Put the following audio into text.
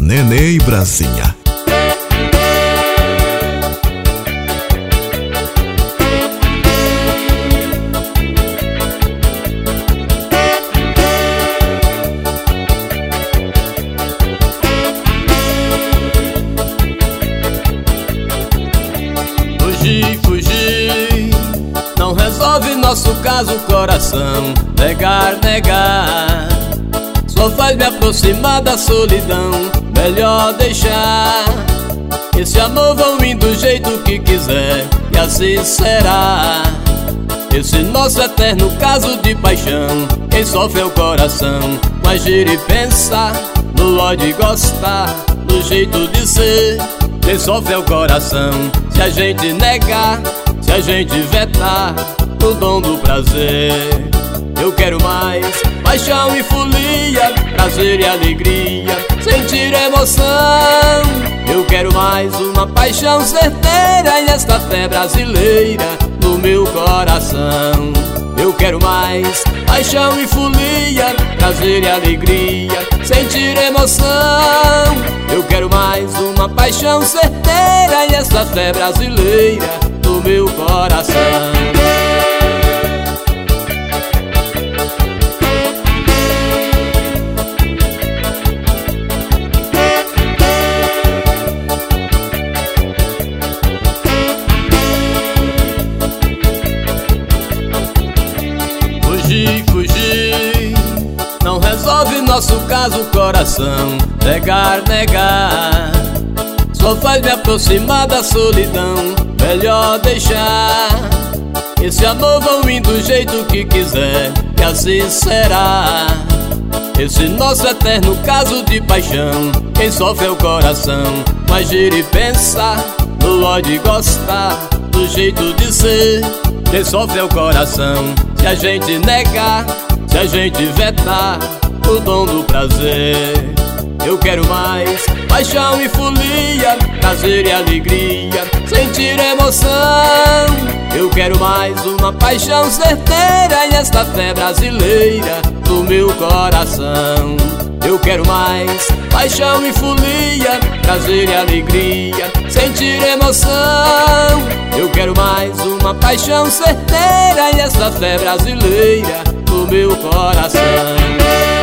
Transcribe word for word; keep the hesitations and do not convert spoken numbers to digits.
Nenê e Brasinha. Fugir, fugir não resolve nosso caso, coração. Negar, negar só faz me aproximar da solidão. Melhor deixar esse amor vão indo do jeito que quiser, e assim será esse nosso eterno caso de paixão. Quem sofre é o coração, no agir e pensar, no ódio e gostar, no jeito de ser. Quem sofre é o coração, se a gente negar, se a gente vetar o dom do prazer. Eu quero mais paixão e folia, prazer e alegria, sentir emoção. Eu quero mais uma paixão certeira e esta fé brasileira no meu coração. Eu quero mais paixão e folia, prazer e alegria, sentir emoção. Eu quero mais uma paixão certeira e esta fé brasileira no meu coração. Fugir, fugir não resolve nosso caso, coração. Negar, negar só faz me aproximar da solidão. Melhor deixar esse amor vão indo do jeito que quiser, e assim será esse nosso eterno caso de paixão. Quem sofre é o coração, no agir e pensar, no ódio e gostar, do jeito de ser. Quem sofre é o coração, se a gente negar, se a gente vetar o dom do prazer. Eu quero mais paixão e folia, prazer e alegria, sentir emoção. Eu quero mais uma paixão certeira e esta fé brasileira no meu coração. Eu quero mais paixão e folia, prazer e alegria, sentir emoção. Eu quero mais uma paixão certeira e esta fé brasileira no meu coração.